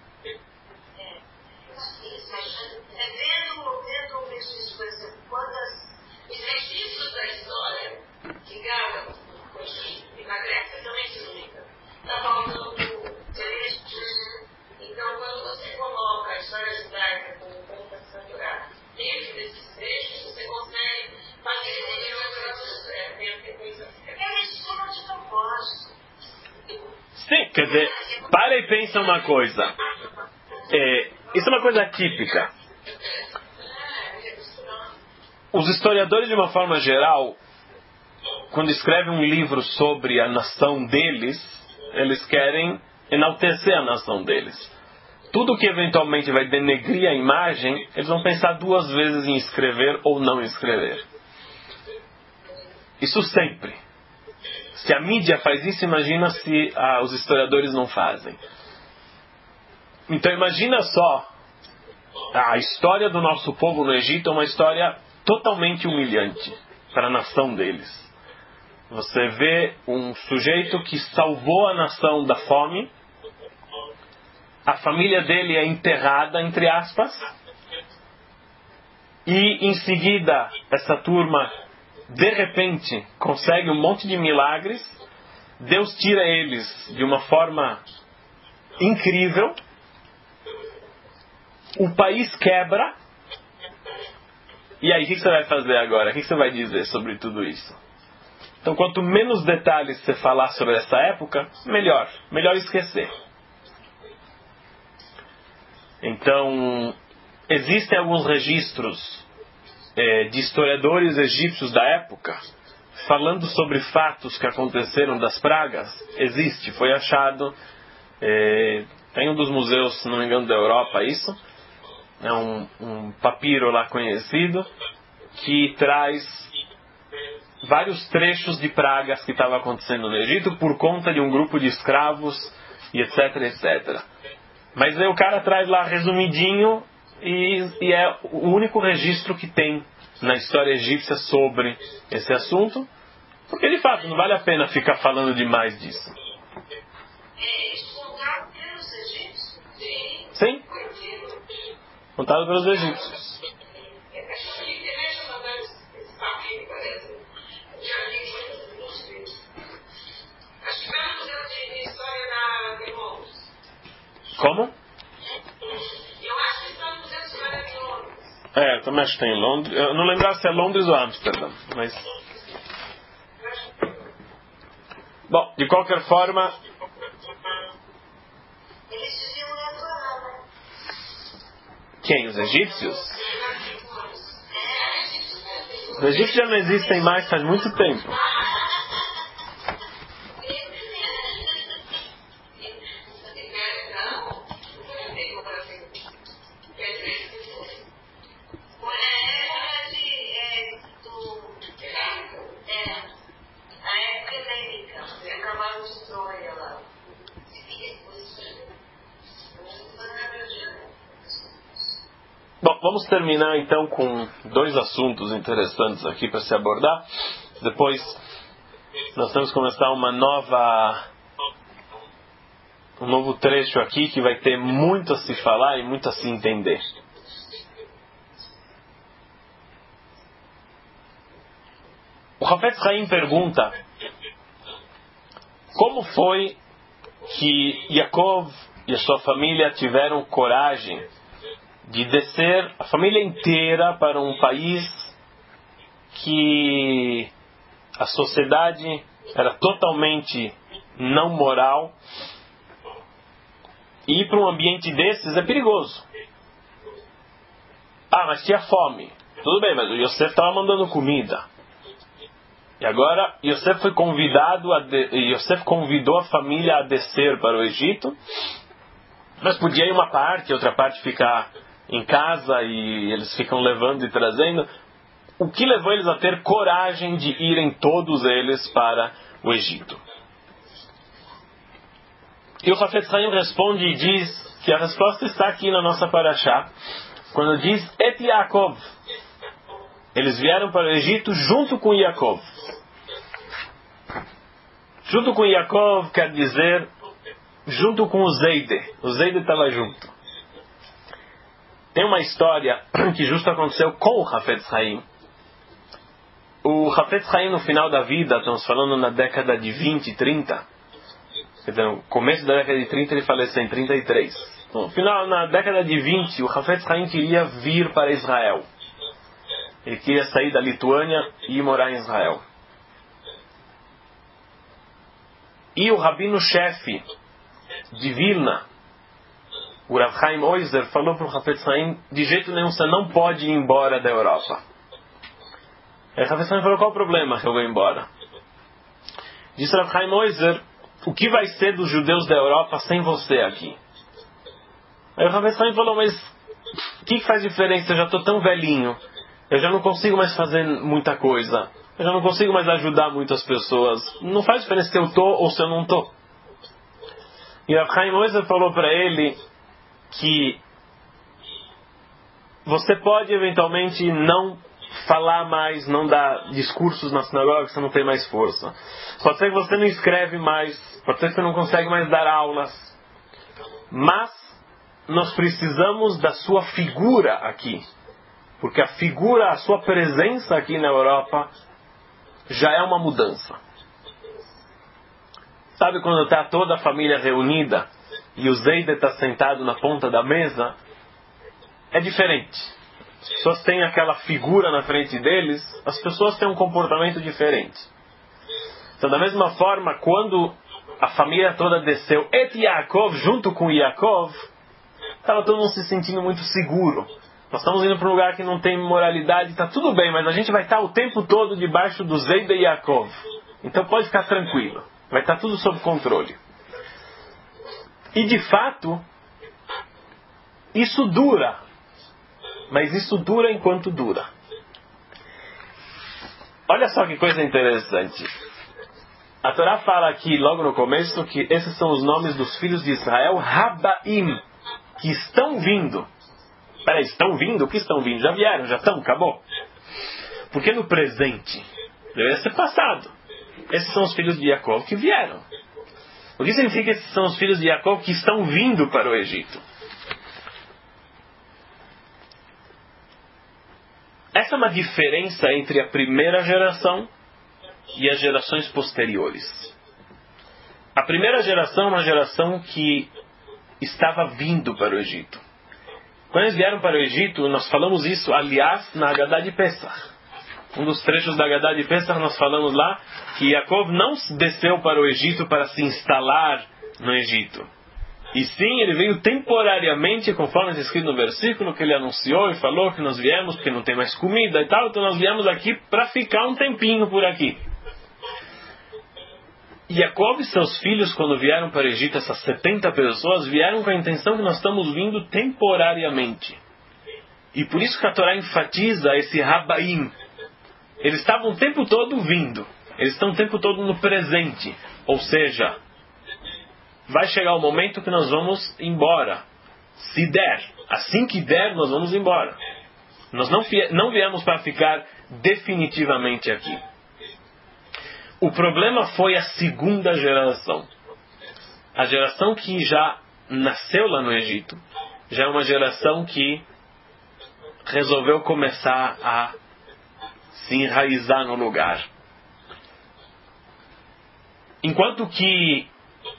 Então, quando você coloca a história judaica como ponta central dentro desses trechos, você consegue fazer entender uma coisa. É escola de propósito. Sim, quer dizer, para e pensa uma coisa. Isso é uma coisa típica. Os historiadores, de uma forma geral, quando escrevem um livro sobre a nação deles, eles querem enaltecer a nação deles. Tudo que eventualmente vai denegrir a imagem, eles vão pensar duas vezes em escrever ou não escrever. Isso sempre. Se a mídia faz isso, imagina se os historiadores não fazem. Então imagina só, a história do nosso povo no Egito é uma história totalmente humilhante para a nação deles. Você vê um sujeito que salvou a nação da fome, a família dele é enterrada, entre aspas, e em seguida essa turma, de repente, consegue um monte de milagres, Deus tira eles de uma forma incrível, o país quebra, e aí o que você vai fazer agora? O que você vai dizer sobre tudo isso? Então, quanto menos detalhes você falar sobre essa época, melhor. Melhor esquecer. Então, existem alguns registros de historiadores egípcios da época falando sobre fatos que aconteceram das pragas. Existe, foi achado. Tem um dos museus, se não me engano, da Europa, isso. É um papiro lá conhecido que traz vários trechos de pragas que estavam acontecendo no Egito por conta de um grupo de escravos e etc, etc. Mas aí o cara traz lá resumidinho e é o único registro que tem na história egípcia sobre esse assunto, porque de fato não vale a pena ficar falando demais disso. Sim, contado pelos egípcios. Como? Eu acho que está no Museu de História de Londres. Eu também acho que tem em Londres. Eu não lembrava se é Londres ou Amsterdã, mas... Bom, de qualquer forma... Eles diziam natural. Quem? Os egípcios? Os egípcios já não existem mais faz muito tempo. Bom, vamos terminar então com dois assuntos interessantes aqui para se abordar. Depois nós temos que começar um novo trecho aqui que vai ter muito a se falar e muito a se entender. O Hafetz Haim pergunta como foi que Yaakov e a sua família tiveram coragem de descer a família inteira para um país que a sociedade era totalmente não moral, e ir para um ambiente desses é perigoso. Mas tinha fome. Tudo bem, mas o Yosef estava mandando comida. E agora Yosef convidou a família a descer para o Egito, mas podia ir uma parte, outra parte ficar em casa e eles ficam levando e trazendo. O que levou eles a ter coragem de irem todos eles para o Egito? E o Hafetz Haim responde e diz que a resposta está aqui na nossa Parashá, quando diz Et Yaakov. Eles vieram para o Egito junto com Yaakov. Junto com Yaakov quer dizer junto com o Zeide. O Zeide estava junto. Tem uma história que justo aconteceu com o Hafetz Haim. O Hafetz Haim no final da vida, estamos falando na década de 20 e 30, quer dizer, no começo da década de 30 ele faleceu em 33. No final, na década de 20, o Hafetz Haim queria vir para Israel. Ele queria sair da Lituânia e ir morar em Israel. E o rabino-chefe de Vilna, o Rav Chaim Oizer, falou para o Hafetz Haim, de jeito nenhum você não pode ir embora da Europa. Aí o Hafetz Haim falou, qual o problema que eu vou embora? Disse Rav Chaim Oizer, o que vai ser dos judeus da Europa sem você aqui? Aí o Hafetz Haim falou, mas o que faz diferença? Eu já estou tão velhinho, eu já não consigo mais fazer muita coisa, eu já não consigo mais ajudar muitas pessoas, não faz diferença se eu estou ou se eu não estou. E Rav Chaim Oizer falou para ele que você pode eventualmente não falar mais, não dar discursos na sinagoga, você não tem mais força. Pode ser que você não escreve mais, pode ser que você não consegue mais dar aulas, mas nós precisamos da sua figura aqui, porque a figura, a sua presença aqui na Europa já é uma mudança. Sabe quando está toda a família reunida e o Zeide está sentado na ponta da mesa? É diferente. As pessoas têm aquela figura na frente deles, as pessoas têm um comportamento diferente. Então, da mesma forma, quando a família toda desceu, Et Yaakov, junto com Yaakov, estava todo mundo se sentindo muito seguro. Nós estamos indo para um lugar que não tem moralidade, está tudo bem, mas a gente vai estar o tempo todo debaixo do Zeide e Yaakov. Então pode ficar tranquilo, vai estar tudo sob controle. E de fato, isso dura. Mas isso dura enquanto dura. Olha só que coisa interessante. A Torá fala aqui, logo no começo, que esses são os nomes dos filhos de Israel, Rabaim, que estão vindo. Peraí, estão vindo? O que estão vindo? Já vieram, já estão, acabou. Porque no presente, deveria ser passado. Esses são os filhos de Jacó que vieram. O que significa que esses são os filhos de Jacó que estão vindo para o Egito? Essa é uma diferença entre a primeira geração e as gerações posteriores. A primeira geração é uma geração que estava vindo para o Egito. Quando eles vieram para o Egito, nós falamos isso, aliás, na Haggadah de Pesach. Um dos trechos da Haggadah de Pesach nós falamos lá que Yaakov não desceu para o Egito para se instalar no Egito. E sim, ele veio temporariamente, conforme está escrito no versículo, que ele anunciou e falou que nós viemos porque não tem mais comida e tal, então nós viemos aqui para ficar um tempinho por aqui. Yaakov e seus filhos, quando vieram para o Egito, essas 70 pessoas, vieram com a intenção que nós estamos vindo temporariamente. E por isso que a Torá enfatiza esse Rabaim. Eles estavam o tempo todo vindo. Eles estão o tempo todo no presente. Ou seja, vai chegar o momento que nós vamos embora. Se der. Assim que der, nós vamos embora. Nós não viemos para ficar definitivamente aqui. O problema foi a segunda geração. A geração que já nasceu lá no Egito. Já é uma geração que resolveu começar a se enraizar no lugar. Enquanto que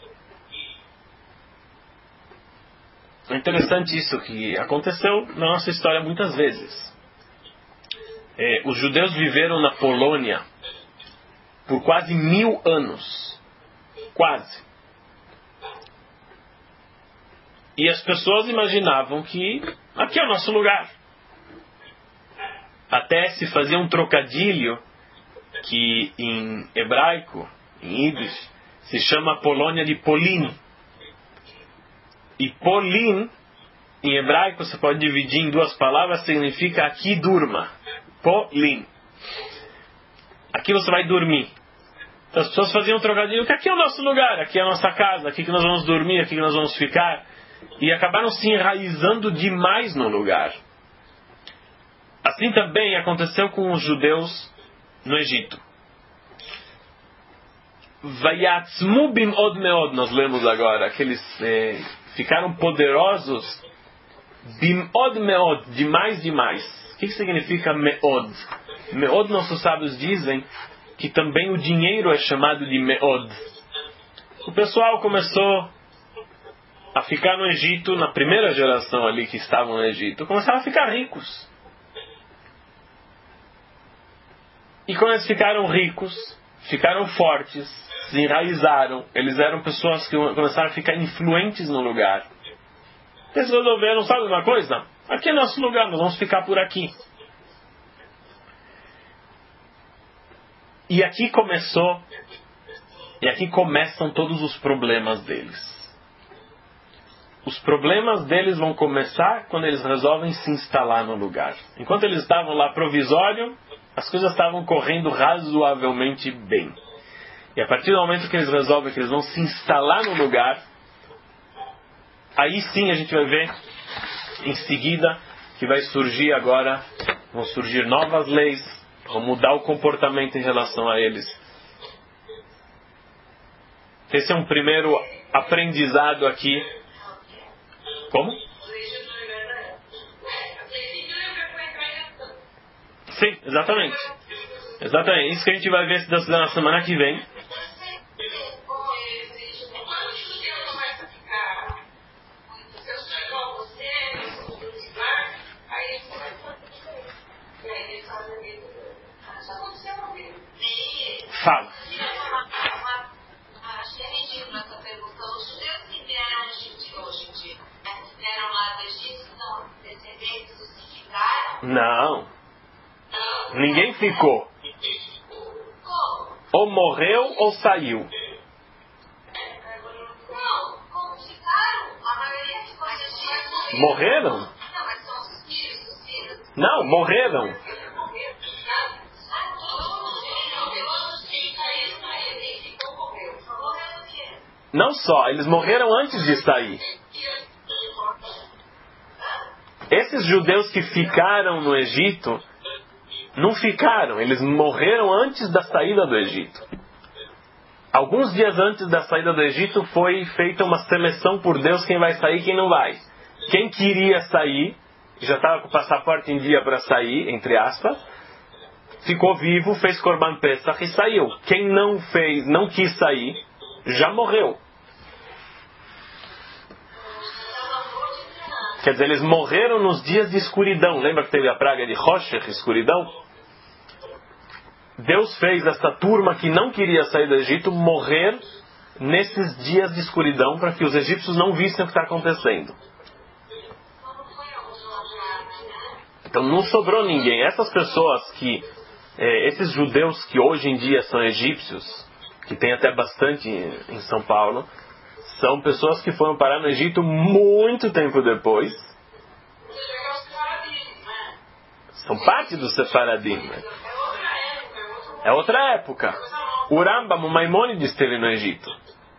é interessante isso que aconteceu na nossa história muitas vezes. Os judeus viveram na Polônia por quase 1000 anos. Quase. E as pessoas imaginavam que aqui é o nosso lugar. Até se fazia um trocadilho que em hebraico, em Yiddish, se chama Polônia de Polin. E Polin, em hebraico, você pode dividir em duas palavras, significa aqui durma. Polin. Aqui você vai dormir. Então, as pessoas faziam um trocadilho, que aqui é o nosso lugar, aqui é a nossa casa, aqui que nós vamos dormir, aqui que nós vamos ficar. E acabaram se enraizando demais no lugar. Assim também aconteceu com os judeus no Egito. Vayatzmu bim'od me'od, nós lemos agora, que eles ficaram poderosos bim'od me'od, demais. O que significa me'od? Me'od, nossos sábios dizem que também o dinheiro é chamado de me'od. O pessoal começou a ficar no Egito, na primeira geração ali que estavam no Egito, começaram a ficar ricos. E quando eles ficaram ricos, ficaram fortes, se enraizaram, eles eram pessoas que começaram a ficar influentes no lugar. Eles resolveram, sabe uma coisa? Aqui é nosso lugar, nós vamos ficar por aqui. E aqui começam todos os problemas deles. Os problemas deles vão começar quando eles resolvem se instalar no lugar. Enquanto eles estavam lá provisório, as coisas estavam correndo razoavelmente bem. E a partir do momento que eles resolvem que eles vão se instalar no lugar, aí sim a gente vai ver em seguida que vão surgir novas leis, vão mudar o comportamento em relação a eles. Esse é um primeiro aprendizado aqui. Como? Sim, exatamente. Exatamente. Isso que a gente vai ver na semana que vem. Fala. Não. Ninguém ficou. Ou morreu ou saiu. Morreram? Não, morreram. Não só, eles morreram antes de sair. Esses judeus que ficaram no Egito, não ficaram, eles morreram antes da saída do Egito. Alguns dias antes da saída do Egito foi feita uma seleção por Deus, quem vai sair e quem não vai. Quem queria sair, já estava com o passaporte em dia para sair, entre aspas, ficou vivo, fez Korban Pesach e saiu. Quem não quis sair, já morreu. Quer dizer, eles morreram nos dias de escuridão. Lembra que teve a praga de Roshech, escuridão? Deus fez essa turma que não queria sair do Egito morrer nesses dias de escuridão para que os egípcios não vissem o que está acontecendo. Então não sobrou ninguém. Essas pessoas esses judeus que hoje em dia são egípcios, que tem até bastante em São Paulo, são pessoas que foram parar no Egito muito tempo depois. São parte do Sefaradim, né? É outra época. O Rambam, o Maimônides esteve no Egito.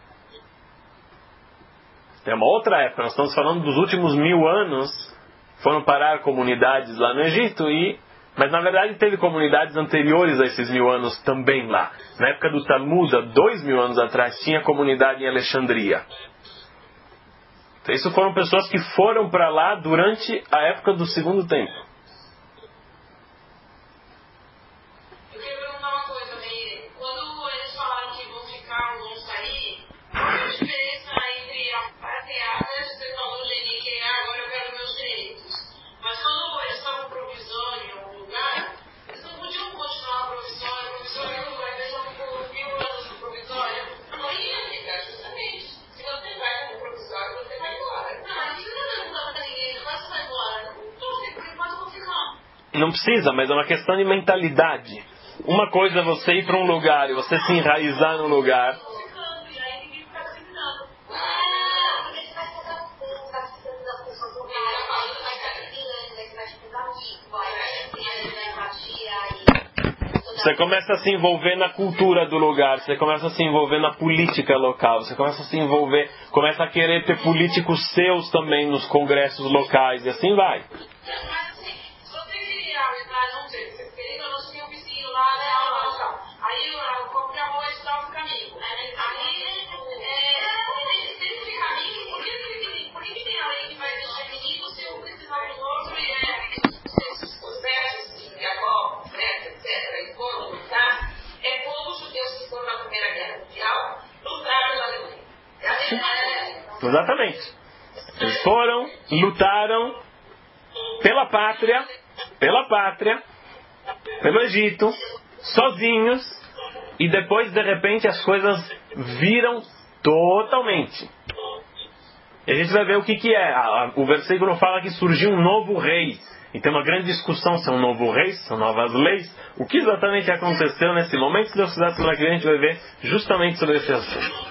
É uma outra época. Nós estamos falando dos últimos 1000 anos. Foram parar comunidades lá no Egito. Mas na verdade teve comunidades anteriores a esses 1000 anos também lá. Na época do Talmud, há 2000 anos atrás, tinha comunidade em Alexandria. Então, isso foram pessoas que foram para lá durante a época do Segundo Templo. Não precisa, mas é uma questão de mentalidade. Uma coisa é você ir para um lugar e você se enraizar no lugar. Você começa a se envolver na cultura do lugar, você começa a se envolver na política local, você começa a se envolver, começa a querer ter políticos seus também nos congressos locais, e assim vai. Mas assim, se você queria entrar, não sei, você queria, eu não tinha um vizinho lá, né, aí qualquer amor estava no caminho. Aí, esse caminho, por que tem a lei que vai deixar menino se um precisar do outro e os versos de Jacó, etc, e como lutar, é como os judeus que foram na Primeira Guerra Mundial lutaram pela Alemanha. Exatamente. Eles foram, lutaram pela pátria, pelo Egito, sozinhos, e depois, de repente, as coisas viram totalmente. E a gente vai ver o que é. O versículo fala que surgiu um novo rei. E tem uma grande discussão se é um novo rei, se são novas leis. O que exatamente aconteceu nesse momento? Se Deus quiser, semana que vem a gente vai ver justamente sobre esse assunto.